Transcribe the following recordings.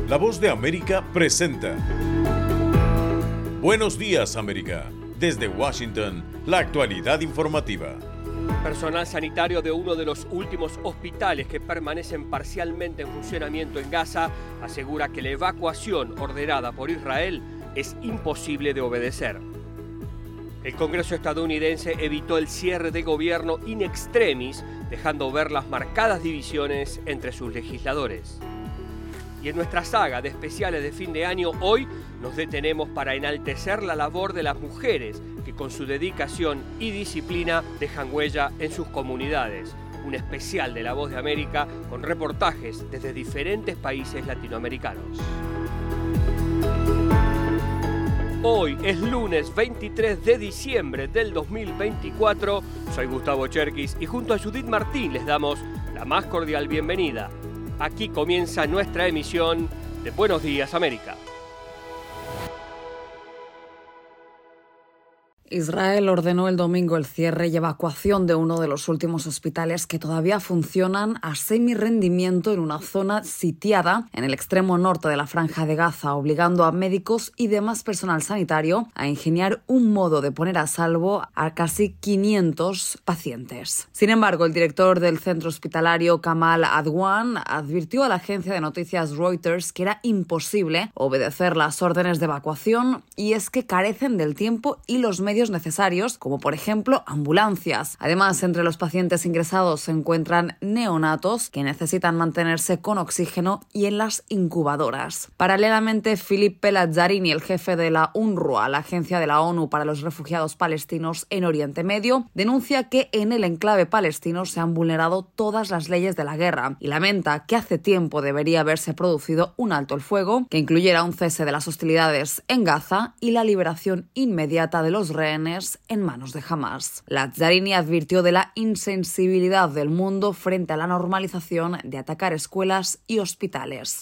La Voz de América presenta Buenos días, América. Desde Washington, la actualidad informativa. Personal sanitario de uno de los últimos hospitales que permanecen parcialmente en funcionamiento en Gaza asegura que la evacuación ordenada por Israel es imposible de obedecer. El Congreso estadounidense evitó el cierre de gobierno in extremis, dejando ver las marcadas divisiones entre sus legisladores. Y en nuestra saga de especiales de fin de año, hoy nos detenemos para enaltecer la labor de las mujeres que con su dedicación y disciplina dejan huella en sus comunidades. Un especial de La Voz de América con reportajes desde diferentes países latinoamericanos. Hoy es lunes 23 de diciembre del 2024. Soy Gustavo Cherkis y junto a Judith Martín les damos la más cordial bienvenida. Aquí comienza nuestra emisión de Buenos Días, América. Israel ordenó el domingo el cierre y evacuación de uno de los últimos hospitales que todavía funcionan a semirrendimiento en una zona sitiada en el extremo norte de la Franja de Gaza, obligando a médicos y demás personal sanitario a ingeniar un modo de poner a salvo a casi 500 pacientes. Sin embargo, el director del centro hospitalario, Kamal Adwan, advirtió a la agencia de noticias Reuters que era imposible obedecer las órdenes de evacuación y es que carecen del tiempo y los medios necesarios, como por ejemplo ambulancias. Además, entre los pacientes ingresados se encuentran neonatos que necesitan mantenerse con oxígeno y en las incubadoras. Paralelamente, Philippe Lazzarini, el jefe de la UNRWA, la agencia de la ONU para los refugiados palestinos en Oriente Medio, denuncia que en el enclave palestino se han vulnerado todas las leyes de la guerra y lamenta que hace tiempo debería haberse producido un alto el fuego que incluyera un cese de las hostilidades en Gaza y la liberación inmediata de los rehenes en manos de Hamas. Lazzarini advirtió de la insensibilidad del mundo frente a la normalización de atacar escuelas y hospitales.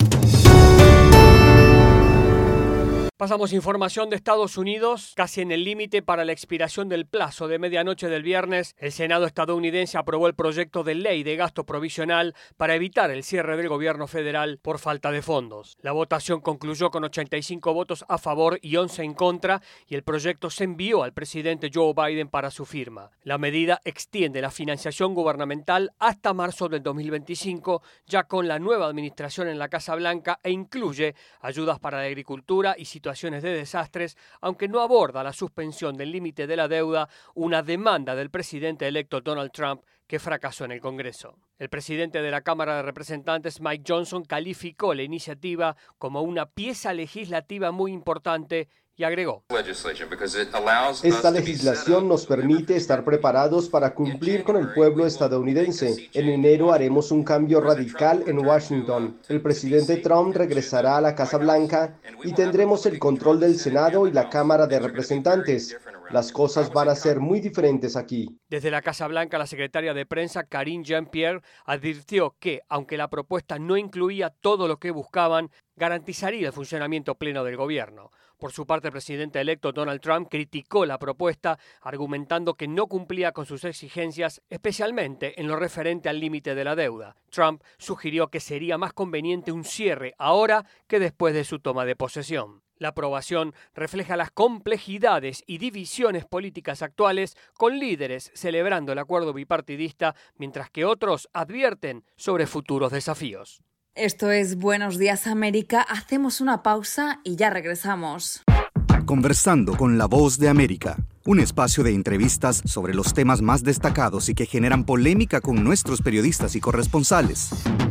Pasamos información de Estados Unidos. Casi en el límite para la expiración del plazo de medianoche del viernes, el Senado estadounidense aprobó el proyecto de ley de gasto provisional para evitar el cierre del gobierno federal por falta de fondos. La votación concluyó con 85 votos a favor y 11 en contra y el proyecto se envió al presidente Joe Biden para su firma. La medida extiende la financiación gubernamental hasta marzo del 2025, ya con la nueva administración en la Casa Blanca, e incluye ayudas para la agricultura y situaciones de desastres, aunque no aborda la suspensión del límite de la deuda, una demanda del presidente electo Donald Trump que fracasó en el Congreso. El presidente de la Cámara de Representantes, Mike Johnson, calificó la iniciativa como una pieza legislativa muy importante y agregó: Esta legislación nos permite estar preparados para cumplir con el pueblo estadounidense. En enero haremos un cambio radical en Washington. El presidente Trump regresará a la Casa Blanca y tendremos el control del Senado y la Cámara de Representantes. Las cosas van a ser muy diferentes aquí. Desde la Casa Blanca, la secretaria de prensa, Karine Jean-Pierre, advirtió que, aunque la propuesta no incluía todo lo que buscaban, garantizaría el funcionamiento pleno del gobierno. Por su parte, el presidente electo Donald Trump criticó la propuesta, argumentando que no cumplía con sus exigencias, especialmente en lo referente al límite de la deuda. Trump sugirió que sería más conveniente un cierre ahora que después de su toma de posesión. La aprobación refleja las complejidades y divisiones políticas actuales, con líderes celebrando el acuerdo bipartidista, mientras que otros advierten sobre futuros desafíos. Esto es Buenos Días, América. Hacemos una pausa y ya regresamos. Conversando con La Voz de América, un espacio de entrevistas sobre los temas más destacados y que generan polémica con nuestros periodistas y corresponsales.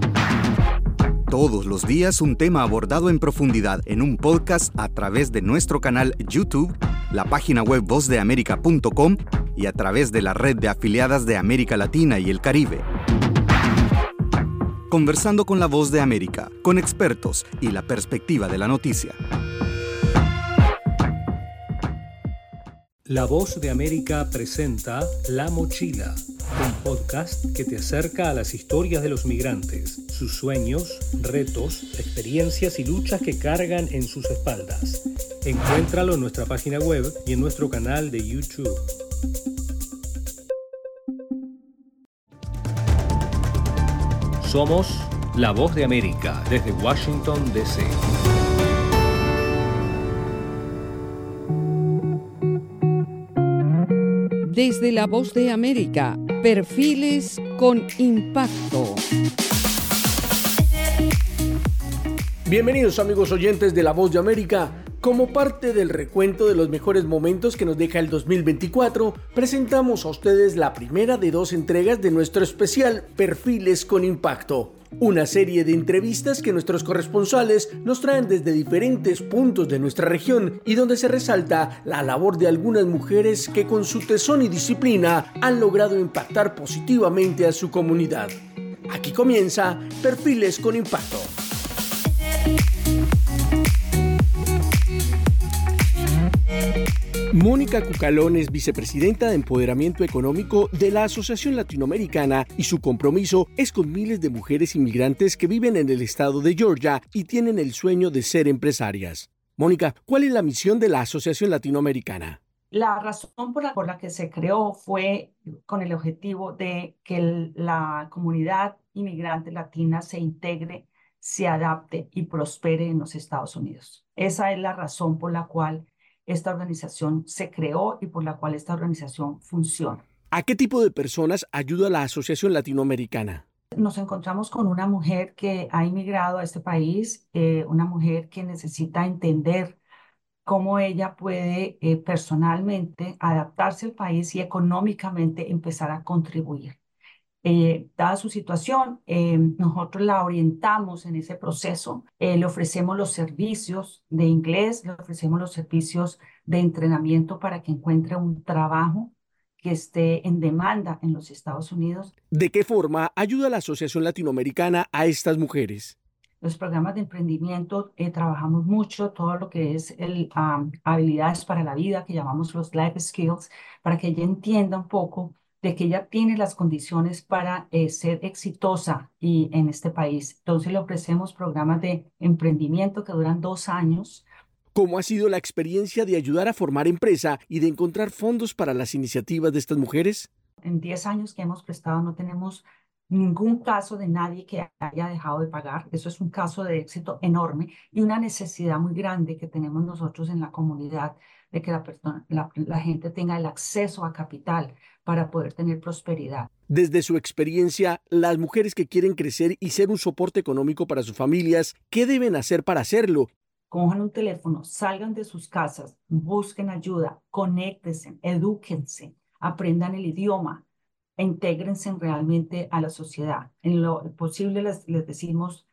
Todos los días un tema abordado en profundidad en un podcast a través de nuestro canal YouTube, la página web vozdeamerica.com y a través de la red de afiliadas de América Latina y el Caribe. Conversando con La Voz de América, con expertos y la perspectiva de la noticia. La Voz de América presenta La Mochila, un podcast que te acerca a las historias de los migrantes, sus sueños, retos, experiencias y luchas que cargan en sus espaldas. Encuéntralo en nuestra página web y en nuestro canal de YouTube. Somos La Voz de América, desde Washington, D.C. Desde La Voz de América, perfiles con impacto. Bienvenidos amigos oyentes de La Voz de América. Como parte del recuento de los mejores momentos que nos deja el 2024, presentamos a ustedes la primera de 2 entregas de nuestro especial Perfiles con Impacto. Una serie de entrevistas que nuestros corresponsales nos traen desde diferentes puntos de nuestra región y donde se resalta la labor de algunas mujeres que con su tesón y disciplina han logrado impactar positivamente a su comunidad. Aquí comienza Perfiles con Impacto. Mónica Cucalón es vicepresidenta de Empoderamiento Económico de la Asociación Latinoamericana y su compromiso es con miles de mujeres inmigrantes que viven en el estado de Georgia y tienen el sueño de ser empresarias. Mónica, ¿cuál es la misión de la Asociación Latinoamericana? La razón por la que se creó fue con el objetivo de que la comunidad inmigrante latina se integre, se adapte y prospere en los Estados Unidos. Esa es la razón por la cual esta organización se creó y por la cual esta organización funciona. ¿A qué tipo de personas ayuda la Asociación Latinoamericana? Nos encontramos con una mujer que ha inmigrado a este país, una mujer que necesita entender cómo ella puede personalmente adaptarse al país y económicamente empezar a contribuir. Dada su situación, nosotros la orientamos en ese proceso, le ofrecemos los servicios de inglés, le ofrecemos los servicios de entrenamiento para que encuentre un trabajo que esté en demanda en los Estados Unidos. ¿De qué forma ayuda la Asociación Latinoamericana a estas mujeres? Los programas de emprendimiento, trabajamos mucho todo lo que es habilidades para la vida, que llamamos los life skills, para que ella entienda un poco de que ella tiene las condiciones para ser exitosa en este país. Entonces le ofrecemos programas de emprendimiento que duran 2 años. ¿Cómo ha sido la experiencia de ayudar a formar empresa y de encontrar fondos para las iniciativas de estas mujeres? En 10 años que hemos prestado no tenemos ningún caso de nadie que haya dejado de pagar. Eso es un caso de éxito enorme y una necesidad muy grande que tenemos nosotros en la comunidad de que la gente tenga el acceso a capital para poder tener prosperidad. Desde su experiencia, las mujeres que quieren crecer y ser un soporte económico para sus familias, ¿qué deben hacer para hacerlo? Cojan un teléfono, salgan de sus casas, busquen ayuda, conéctense, edúquense, aprendan el idioma, intégrense realmente a la sociedad. En lo posible les decimos,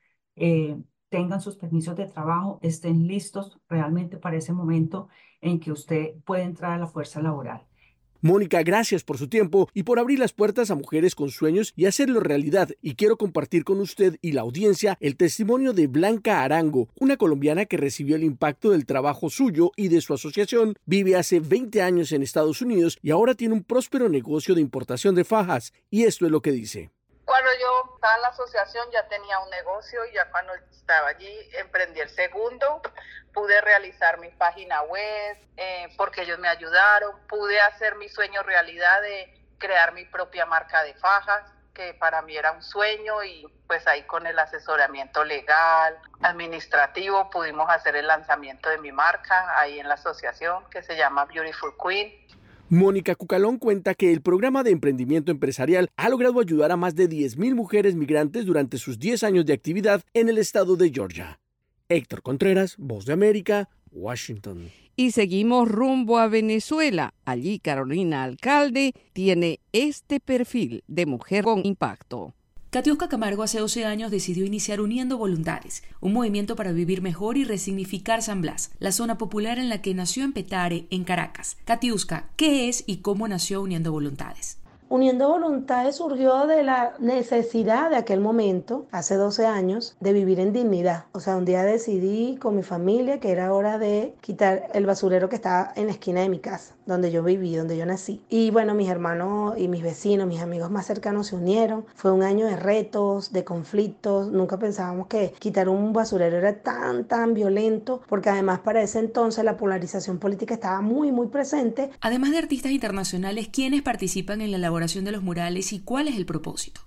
tengan sus permisos de trabajo, estén listos realmente para ese momento en que usted puede entrar a la fuerza laboral. Mónica, gracias por su tiempo y por abrir las puertas a mujeres con sueños y hacerlo realidad. Y quiero compartir con usted y la audiencia el testimonio de Blanca Arango, una colombiana que recibió el impacto del trabajo suyo y de su asociación. Vive hace 20 años en Estados Unidos y ahora tiene un próspero negocio de importación de fajas. Y esto es lo que dice. Cuando yo estaba en la asociación ya tenía un negocio y ya cuando estaba allí emprendí el segundo, pude realizar mi página web porque ellos me ayudaron, pude hacer mi sueño realidad de crear mi propia marca de fajas, que para mí era un sueño y pues ahí con el asesoramiento legal, administrativo, pudimos hacer el lanzamiento de mi marca ahí en la asociación que se llama Beautiful Queen. Mónica Cucalón cuenta que el programa de emprendimiento empresarial ha logrado ayudar a más de 10,000 mujeres migrantes durante sus 10 años de actividad en el estado de Georgia. Héctor Contreras, Voz de América, Washington. Y seguimos rumbo a Venezuela. Allí Carolina Alcalde tiene este perfil de mujer con impacto. Katiuska Camargo hace 12 años decidió iniciar Uniendo Voluntades, un movimiento para vivir mejor y resignificar San Blas, la zona popular en la que nació en Petare, en Caracas. Katiuska, ¿qué es y cómo nació Uniendo Voluntades? Uniendo Voluntades surgió de la necesidad de aquel momento, hace 12 años, de vivir en dignidad. O sea, un día decidí con mi familia que era hora de quitar el basurero que estaba en la esquina de mi casa, donde yo viví, donde yo nací. Y bueno, mis hermanos y mis vecinos, mis amigos más cercanos se unieron. Fue un año de retos, de conflictos. Nunca pensábamos que quitar un basurero era tan violento, porque además para ese entonces la polarización política estaba muy presente. Además de artistas internacionales, ¿quiénes participan en la elaboración de los murales y cuál es el propósito?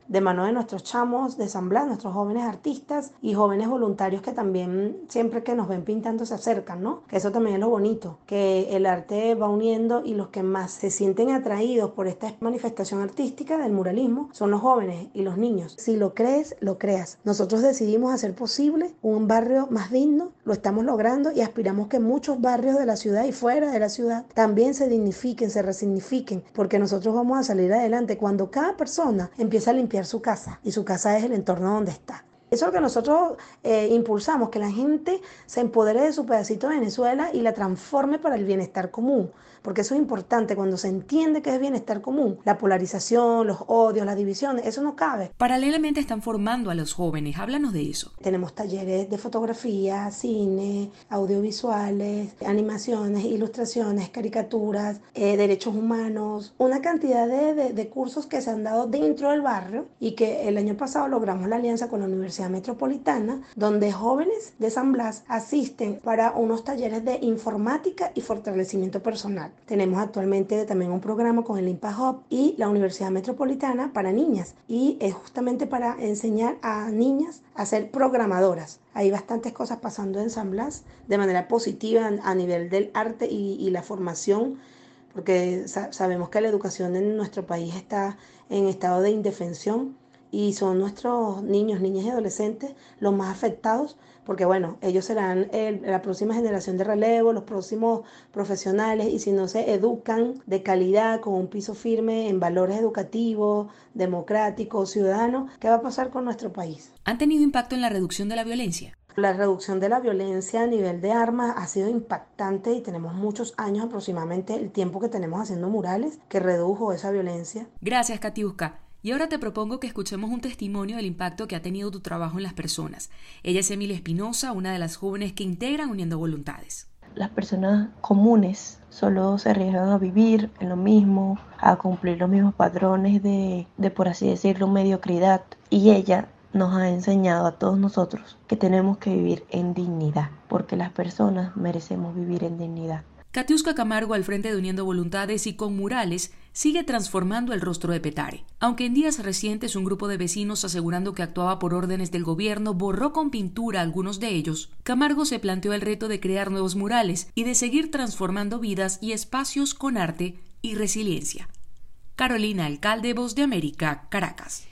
de mano de nuestros chamos de San Blas, nuestros jóvenes artistas y jóvenes voluntarios que también siempre que nos ven pintando se acercan, ¿no? Que eso también es lo bonito, que el arte va uniendo y los que más se sienten atraídos por esta manifestación artística del muralismo son los jóvenes y los niños. Si lo crees, lo creas. Nosotros decidimos hacer posible un barrio más digno, lo estamos logrando y aspiramos que muchos barrios de la ciudad y fuera de la ciudad también se dignifiquen, se resignifiquen, porque nosotros vamos a salir adelante cuando cada persona empieza a limpiar su casa y su casa es el entorno donde está. Eso es lo que nosotros impulsamos, que la gente se empodere de su pedacito de Venezuela y la transforme para el bienestar común. Porque eso es importante, cuando se entiende que es bienestar común, la polarización, los odios, las divisiones, eso no cabe. Paralelamente están formando a los jóvenes, háblanos de eso. Tenemos talleres de fotografía, cine, audiovisuales, animaciones, ilustraciones, caricaturas, derechos humanos, una cantidad de cursos que se han dado dentro del barrio y que el año pasado logramos la alianza con la Universidad Metropolitana, donde jóvenes de San Blas asisten para unos talleres de informática y fortalecimiento personal. Tenemos actualmente también un programa con el Impact Hub y la Universidad Metropolitana para niñas y es justamente para enseñar a niñas a ser programadoras. Hay bastantes cosas pasando en San Blas de manera positiva a nivel del arte y la formación, porque sabemos que la educación en nuestro país está en estado de indefensión y son nuestros niños, niñas y adolescentes los más afectados, porque bueno, ellos serán la próxima generación de relevo, los próximos profesionales, y si no se educan de calidad, con un piso firme en valores educativos, democráticos, ciudadanos, ¿qué va a pasar con nuestro país? ¿Han tenido impacto en la reducción de la violencia? La reducción de la violencia a nivel de armas ha sido impactante y tenemos muchos años, aproximadamente el tiempo que tenemos haciendo murales, que redujo esa violencia. Gracias, Katiuska. Y ahora te propongo que escuchemos un testimonio del impacto que ha tenido tu trabajo en las personas. Ella es Emilia Espinosa, una de las jóvenes que integran Uniendo Voluntades. Las personas comunes solo se arriesgan a vivir en lo mismo, a cumplir los mismos patrones de por así decirlo, mediocridad. Y ella nos ha enseñado a todos nosotros que tenemos que vivir en dignidad, porque las personas merecemos vivir en dignidad. Katiuska Camargo, al frente de Uniendo Voluntades y con murales, sigue transformando el rostro de Petare. Aunque en días recientes un grupo de vecinos asegurando que actuaba por órdenes del gobierno borró con pintura a algunos de ellos, Camargo se planteó el reto de crear nuevos murales y de seguir transformando vidas y espacios con arte y resiliencia. Carolina Alcalde, Voz de América, Caracas.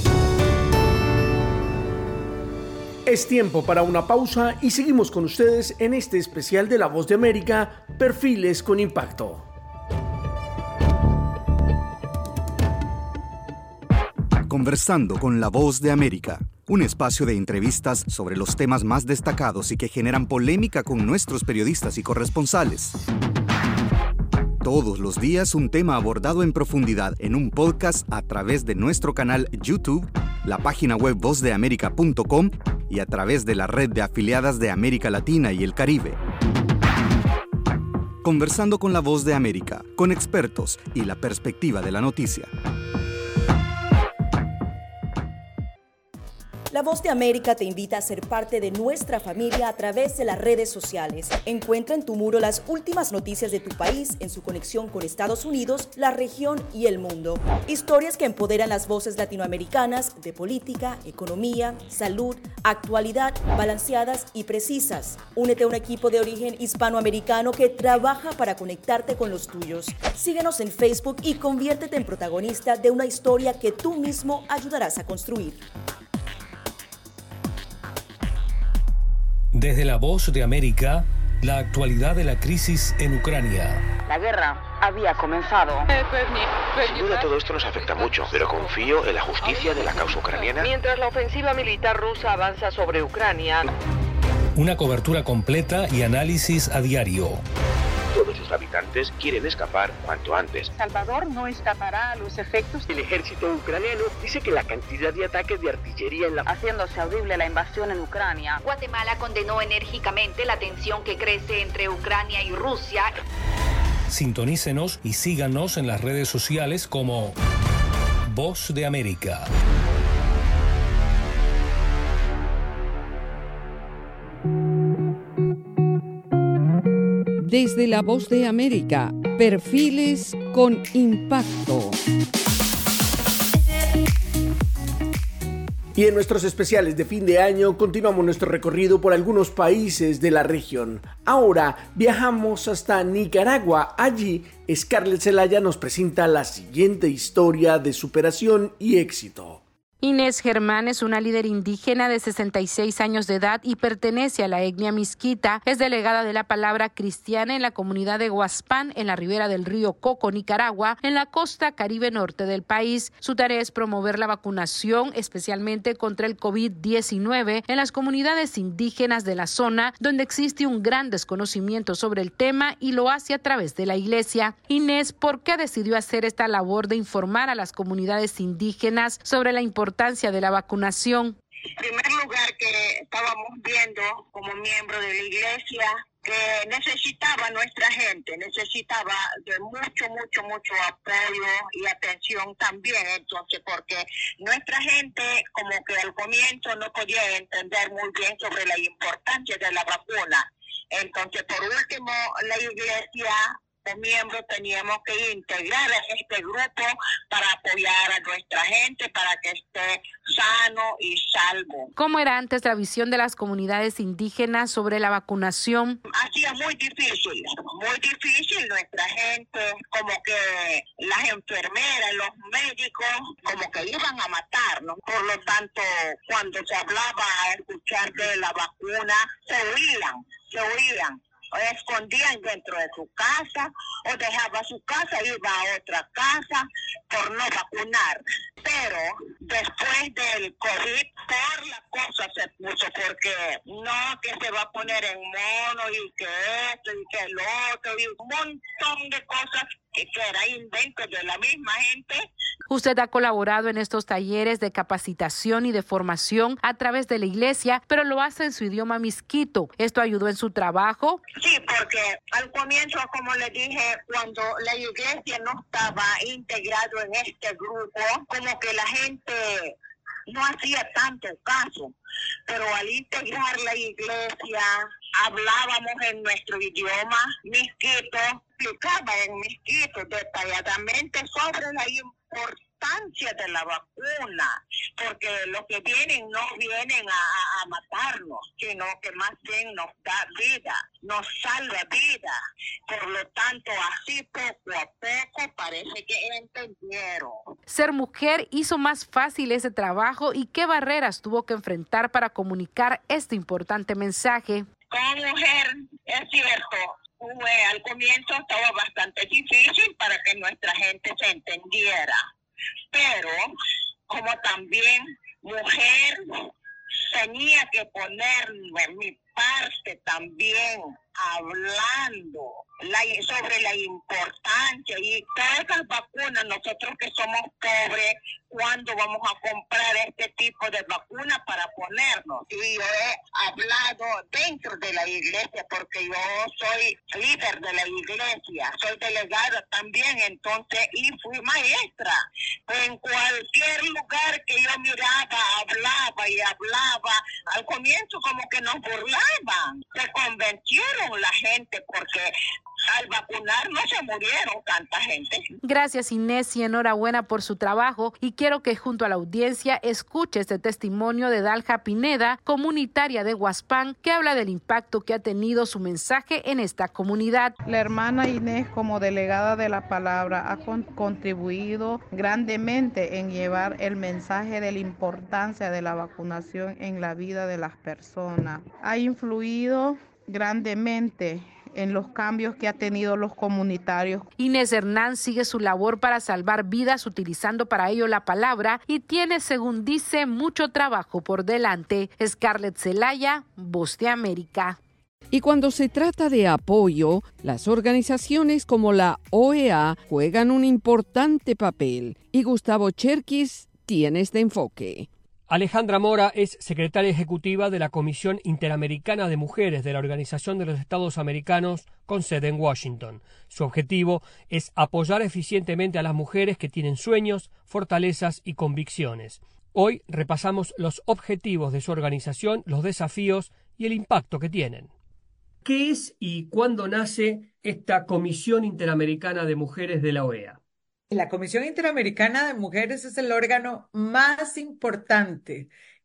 Es tiempo para una pausa y seguimos con ustedes en este especial de La Voz de América, Perfiles con Impacto. Conversando con La Voz de América, un espacio de entrevistas sobre los temas más destacados y que generan polémica con nuestros periodistas y corresponsales. Todos los días un tema abordado en profundidad en un podcast a través de nuestro canal YouTube, la página web vozdeamerica.com y a través de la red de afiliadas de América Latina y el Caribe. Conversando con La Voz de América, con expertos y la perspectiva de la noticia. La Voz de América te invita a ser parte de nuestra familia a través de las redes sociales. Encuentra en tu muro las últimas noticias de tu país en su conexión con Estados Unidos, la región y el mundo. Historias que empoderan las voces latinoamericanas de política, economía, salud, actualidad, balanceadas y precisas. Únete a un equipo de origen hispanoamericano que trabaja para conectarte con los tuyos. Síguenos en Facebook y conviértete en protagonista de una historia que tú mismo ayudarás a construir. Desde La Voz de América, la actualidad de la crisis en Ucrania. La guerra había comenzado. Sin duda todo esto nos afecta mucho, pero confío en la justicia de la causa ucraniana. Mientras la ofensiva militar rusa avanza sobre Ucrania. Una cobertura completa y análisis a diario. Todos sus habitantes quieren escapar cuanto antes. Salvador no escapará a los efectos. El ejército ucraniano dice que la cantidad de ataques de artillería haciéndose audible la invasión en Ucrania. Guatemala condenó enérgicamente la tensión que crece entre Ucrania y Rusia. Sintonícenos y síganos en las redes sociales como Voz de América. Desde La Voz de América, Perfiles con Impacto. Y en nuestros especiales de fin de año continuamos nuestro recorrido por algunos países de la región. Ahora viajamos hasta Nicaragua. Allí, Scarlett Zelaya nos presenta la siguiente historia de superación y éxito. Inés Germán es una líder indígena de 66 años de edad y pertenece a la etnia Mixquita. Es delegada de la Palabra Cristiana en la comunidad de Huaspán, en la ribera del río Coco, Nicaragua, en la costa caribe norte del país. Su tarea es promover la vacunación, especialmente contra el COVID-19, en las comunidades indígenas de la zona, donde existe un gran desconocimiento sobre el tema y lo hace a través de la iglesia. Inés, ¿por qué decidió hacer esta labor de informar a las comunidades indígenas sobre la importancia de la vacunación? En primer lugar, que estábamos viendo como miembro de la iglesia que necesitaba nuestra gente, necesitaba de mucho apoyo y atención también, entonces, porque nuestra gente como que al comienzo no podía entender muy bien sobre la importancia de la vacuna. Entonces, por último, la iglesia, los miembros, teníamos que integrar a este grupo para apoyar a nuestra gente, para que esté sano y salvo. ¿Cómo era antes la visión de las comunidades indígenas sobre la vacunación? Ha sido muy difícil nuestra gente, como que las enfermeras, los médicos, como que iban a matarnos. Por lo tanto, cuando se hablaba a escuchar de la vacuna, se huían. O escondían dentro de su casa, o dejaba su casa y iba a otra casa por no vacunar. Pero después del COVID, por la cosa se puso, porque no que se va a poner en mono y que esto y que lo otro, y un montón de cosas que era invento de la misma gente. Usted ha colaborado en estos talleres de capacitación y de formación a través de la iglesia, pero lo hace en su idioma misquito. ¿Esto ayudó en su trabajo? Sí, porque al comienzo, como le dije, cuando la iglesia no estaba integrado en este grupo, como que la gente no hacía tanto caso, pero al integrar la iglesia, hablábamos en nuestro idioma misquito, explicaba en misquito detalladamente sobre la importancia de la vacuna, porque los que vienen no vienen a matarnos, sino que más bien nos da vida, nos salva vida. Por lo tanto, así poco a poco parece que entendieron. Ser mujer hizo más fácil ese trabajo, y qué barreras tuvo que enfrentar para comunicar este importante mensaje. Como mujer, es cierto, al comienzo estaba bastante difícil para que nuestra gente se entendiera, pero como también mujer tenía que poner mi parte también hablando sobre la importancia y todas las vacunas. Nosotros que somos pobres, ¿cuándo vamos a comprar este tipo de vacuna para ponernos? Y yo he hablado dentro de la iglesia, porque yo soy líder de la iglesia, soy delegada también, entonces, y fui maestra. En cualquier lugar que yo miraba, hablaba. Al comienzo como que nos burlaban. Se convencieron la gente, porque al vacunar no se murieron tanta gente. Gracias, Inés, y enhorabuena por su trabajo. Y quiero que junto a la audiencia escuche este testimonio de Dalja Pineda, comunitaria de Huaspán, que habla del impacto que ha tenido su mensaje en esta comunidad. La hermana Inés, como delegada de la palabra, ha contribuido grandemente en llevar el mensaje de la importancia de la vacunación en la vida de las personas. Ha influido grandemente en los cambios que ha tenido los comunitarios. Inés Hernán sigue su labor para salvar vidas utilizando para ello la palabra, y tiene, según dice, mucho trabajo por delante. Scarlett Zelaya, Voz de América. Y cuando se trata de apoyo, las organizaciones como la OEA juegan un importante papel, y Gustavo Cherkis tiene este enfoque. Alejandra Mora es secretaria ejecutiva de la Comisión Interamericana de Mujeres de la Organización de los Estados Americanos, con sede en Washington. Su objetivo es apoyar eficientemente a las mujeres que tienen sueños, fortalezas y convicciones. Hoy repasamos los objetivos de su organización, los desafíos y el impacto que tienen. ¿Qué es y cuándo nace esta Comisión Interamericana de Mujeres de la OEA? La Comisión Interamericana de Mujeres es el órgano más importante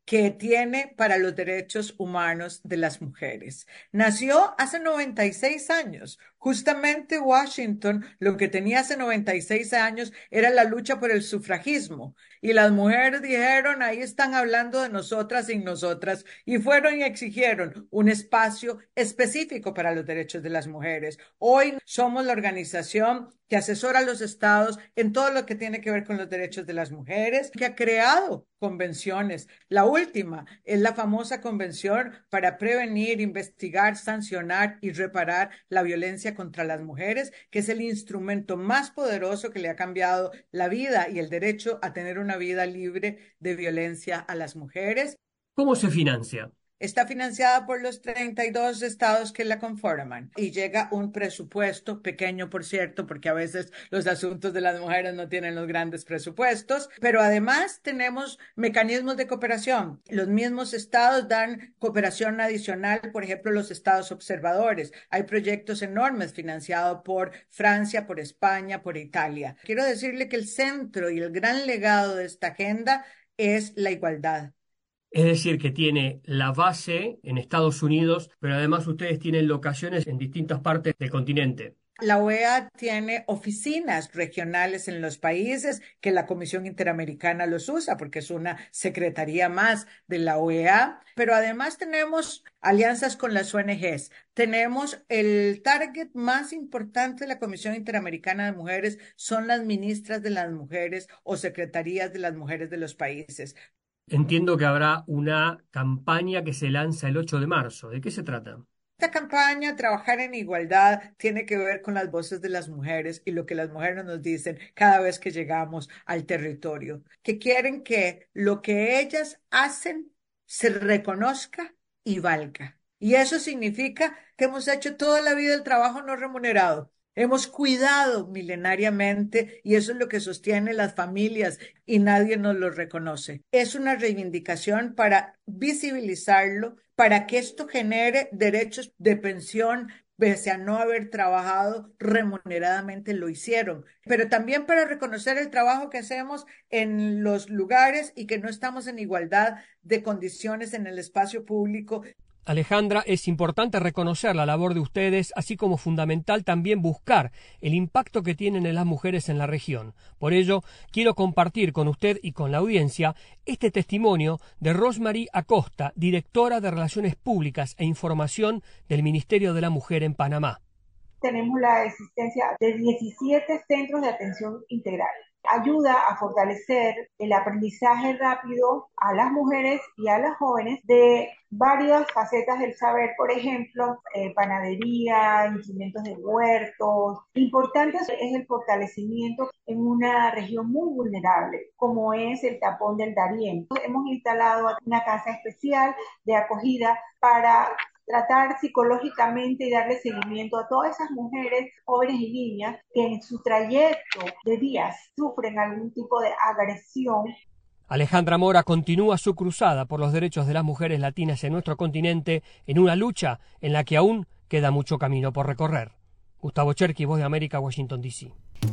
que tiene para los derechos humanos de las mujeres. Nació hace 96 años. Justamente Washington, lo que tenía hace 96 años era la lucha por el sufragismo. Y las mujeres dijeron, ahí están hablando de nosotras sin nosotras. Y fueron y exigieron un espacio específico para los derechos de las mujeres. Hoy somos la organización que asesora a los estados en todo lo que tiene que ver con los derechos de las mujeres, que ha creado convenciones. La última es la famosa convención para prevenir, investigar, sancionar y reparar la violencia contra las mujeres, que es el instrumento más poderoso que le ha cambiado la vida y el derecho a tener una vida libre de violencia a las mujeres. ¿Cómo se financia? Está financiada por los 32 estados que la conforman y llega un presupuesto pequeño, por cierto, porque a veces los asuntos de las mujeres no tienen los grandes presupuestos, pero además tenemos mecanismos de cooperación. Los mismos estados dan cooperación adicional, por ejemplo, los estados observadores. Hay proyectos enormes financiados por Francia, por España, por Italia. Quiero decirle que el centro y el gran legado de esta agenda es la igualdad. Es decir, que tiene la base en Estados Unidos, pero además ustedes tienen locaciones en distintas partes del continente. La OEA tiene oficinas regionales en los países que la Comisión Interamericana los usa porque es una secretaría más de la OEA, pero además tenemos alianzas con las ONGs. Tenemos el target más importante de la Comisión Interamericana de Mujeres son las ministras de las mujeres o secretarías de las mujeres de los países. Entiendo que habrá una campaña que se lanza el 8 de marzo. ¿De qué se trata? Esta campaña, Trabajar en Igualdad, tiene que ver con las voces de las mujeres y lo que las mujeres nos dicen cada vez que llegamos al territorio, que quieren que lo que ellas hacen se reconozca y valga. Y eso significa que hemos hecho toda la vida el trabajo no remunerado. Hemos cuidado milenariamente y eso es lo que sostiene las familias y nadie nos lo reconoce. Es una reivindicación para visibilizarlo, para que esto genere derechos de pensión, pese a no haber trabajado remuneradamente lo hicieron, pero también para reconocer el trabajo que hacemos en los lugares y que no estamos en igualdad de condiciones en el espacio público. Alejandra, es importante reconocer la labor de ustedes, así como fundamental también buscar el impacto que tienen en las mujeres en la región. Por ello, quiero compartir con usted y con la audiencia este testimonio de Rosemary Acosta, directora de Relaciones Públicas e Información del Ministerio de la Mujer en Panamá. Tenemos la existencia de 17 centros de atención integral. Ayuda a fortalecer el aprendizaje rápido a las mujeres y a las jóvenes de varias facetas del saber, por ejemplo, panadería, instrumentos de huertos. Importante es el fortalecimiento en una región muy vulnerable, como es el Tapón del Darién. Hemos instalado una casa especial de acogida para tratar psicológicamente y darle seguimiento a todas esas mujeres, jóvenes y niñas que en su trayecto de días sufren algún tipo de agresión. Alejandra Mora continúa su cruzada por los derechos de las mujeres latinas en nuestro continente en una lucha en la que aún queda mucho camino por recorrer. Gustavo Cherkis, Voz de América, Washington, D.C.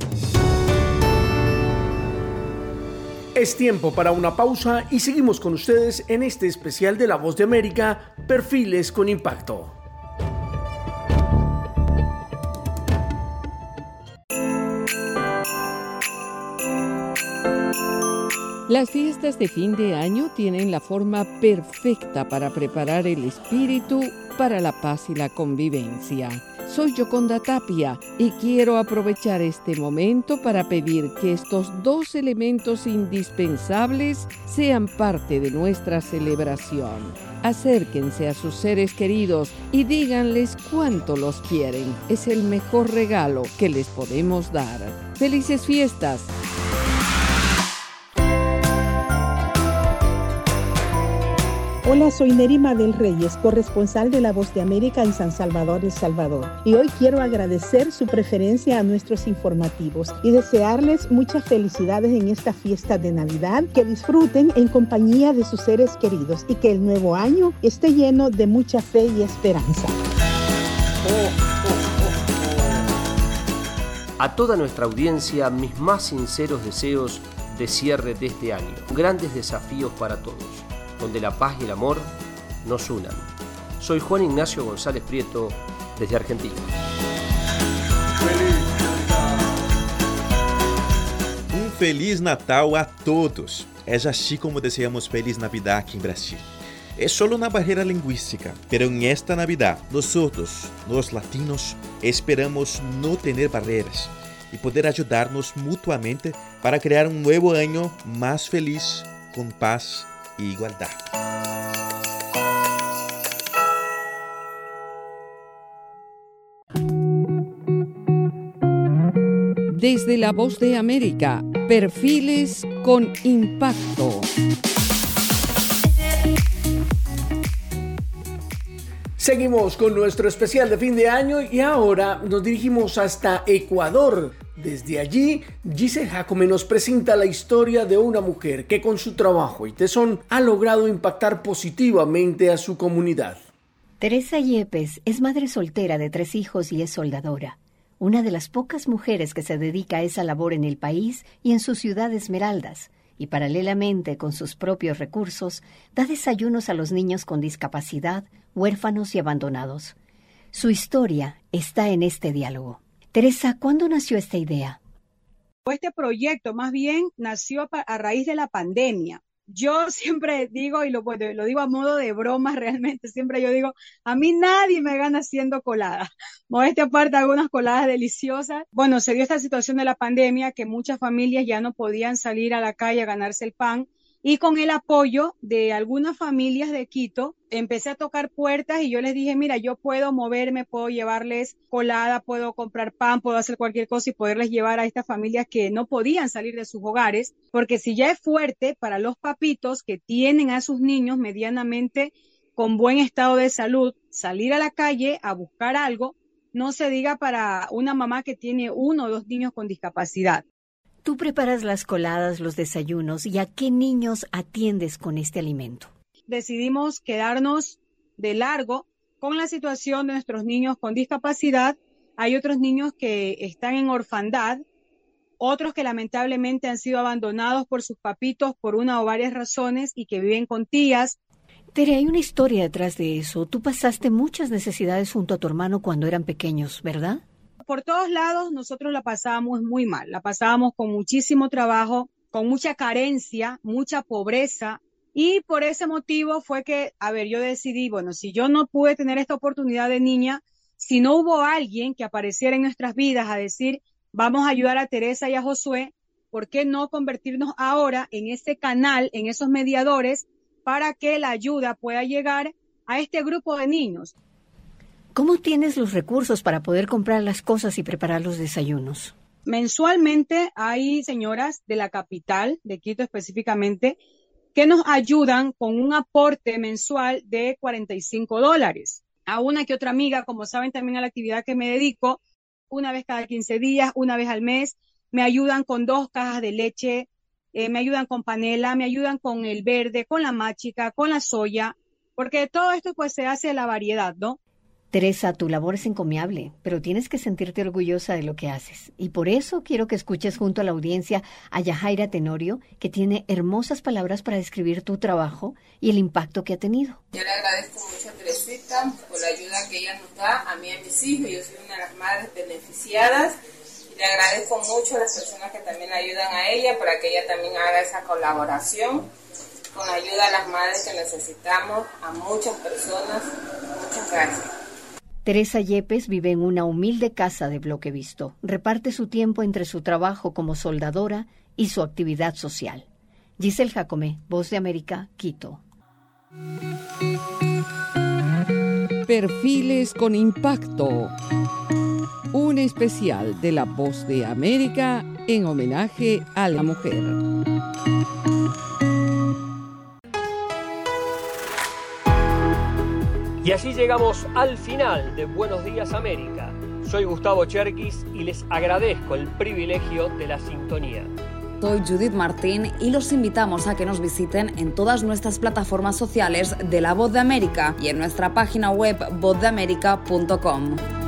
Es tiempo para una pausa y seguimos con ustedes en este especial de La Voz de América, Perfiles con Impacto. Las fiestas de fin de año tienen la forma perfecta para preparar el espíritu para la paz y la convivencia. Soy Yoconda Tapia y quiero aprovechar este momento para pedir que estos dos elementos indispensables sean parte de nuestra celebración. Acérquense a sus seres queridos y díganles cuánto los quieren. Es el mejor regalo que les podemos dar. ¡Felices fiestas! Hola, soy Nerima del Reyes, corresponsal de La Voz de América en San Salvador, El Salvador. Y hoy quiero agradecer su preferencia a nuestros informativos y desearles muchas felicidades en esta fiesta de Navidad, que disfruten en compañía de sus seres queridos y que el nuevo año esté lleno de mucha fe y esperanza. A toda nuestra audiencia, mis más sinceros deseos de cierre de este año. Grandes desafíos para todos. donde la paz y el amor nos unan. Soy Juan Ignacio González Prieto, desde Argentina. Feliz Natal a todos! Es así como deseamos Feliz Navidad aquí en Brasil. Es solo una barrera lingüística, pero en esta Navidad nosotros, los latinos, esperamos no tener barreras y poder ayudarnos mutuamente para crear un nuevo año más feliz, con paz e igualdad. Desde La Voz de América, Perfiles con Impacto. Seguimos con nuestro especial de fin de año y ahora nos dirigimos hasta Ecuador. Desde allí, Giselle Jacome nos presenta la historia de una mujer que con su trabajo y tesón ha logrado impactar positivamente a su comunidad. Teresa Yepes es madre soltera de 3 hijos y es soldadora. Una de las pocas mujeres que se dedica a esa labor en el país y en su ciudad Esmeraldas, y paralelamente con sus propios recursos, da desayunos a los niños con discapacidad, huérfanos y abandonados. Su historia está en este diálogo. Teresa, ¿cuándo nació esta idea? Este proyecto más bien nació a raíz de la pandemia. Yo siempre digo, y lo digo a modo de broma realmente, siempre yo digo, a mí nadie me gana haciendo coladas. Modestia aparte, algunas coladas deliciosas. Bueno, se dio esta situación de la pandemia que muchas familias ya no podían salir a la calle a ganarse el pan. Y con el apoyo de algunas familias de Quito, empecé a tocar puertas y yo les dije, mira, yo puedo moverme, puedo llevarles colada, puedo comprar pan, puedo hacer cualquier cosa y poderles llevar a estas familias que no podían salir de sus hogares, porque si ya es fuerte para los papitos que tienen a sus niños medianamente con buen estado de salud, salir a la calle a buscar algo, no se diga para una mamá que tiene 1 o 2 niños con discapacidad. Tú preparas las coladas, los desayunos, ¿y a qué niños atiendes con este alimento? Decidimos quedarnos de largo con la situación de nuestros niños con discapacidad. Hay otros niños que están en orfandad, otros que lamentablemente han sido abandonados por sus papitos por una o varias razones y que viven con tías. Tere, hay una historia detrás de eso. Tú pasaste muchas necesidades junto a tu hermano cuando eran pequeños, ¿verdad? Por todos lados nosotros la pasábamos muy mal, la pasábamos con muchísimo trabajo, con mucha carencia, mucha pobreza, y por ese motivo fue que, yo decidí, bueno, si yo no pude tener esta oportunidad de niña, si no hubo alguien que apareciera en nuestras vidas a decir, vamos a ayudar a Teresa y a Josué, ¿por qué no convertirnos ahora en ese canal, en esos mediadores, para que la ayuda pueda llegar a este grupo de niños? ¿Cómo tienes los recursos para poder comprar las cosas y preparar los desayunos? Mensualmente hay señoras de la capital, de Quito específicamente, que nos ayudan con un aporte mensual de $45. A una que otra amiga, como saben también a la actividad que me dedico, una vez cada 15 días, una vez al mes, me ayudan con 2 cajas de leche, me ayudan con panela, me ayudan con el verde, con la machica, con la soya, porque todo esto pues se hace a la variedad, ¿no? Teresa, tu labor es encomiable, pero tienes que sentirte orgullosa de lo que haces. Y por eso quiero que escuches junto a la audiencia a Yajaira Tenorio, que tiene hermosas palabras para describir tu trabajo y el impacto que ha tenido. Yo le agradezco mucho a Teresita por la ayuda que ella nos da a mí y a mis hijos. Yo soy una de las madres beneficiadas. Y le agradezco mucho a las personas que también la ayudan a ella para que ella también haga esa colaboración con ayuda a las madres que necesitamos, a muchas personas. Muchas gracias. Teresa Yepes vive en una humilde casa de Bloque Visto. Reparte su tiempo entre su trabajo como soldadora y su actividad social. Giselle Jacome, Voz de América, Quito. Perfiles con Impacto. Un especial de la Voz de América en homenaje a la mujer. Y así llegamos al final de Buenos Días América. Soy Gustavo Cherkis y les agradezco el privilegio de la sintonía. Soy Judith Martín y los invitamos a que nos visiten en todas nuestras plataformas sociales de La Voz de América y en nuestra página web vozdeamerica.com.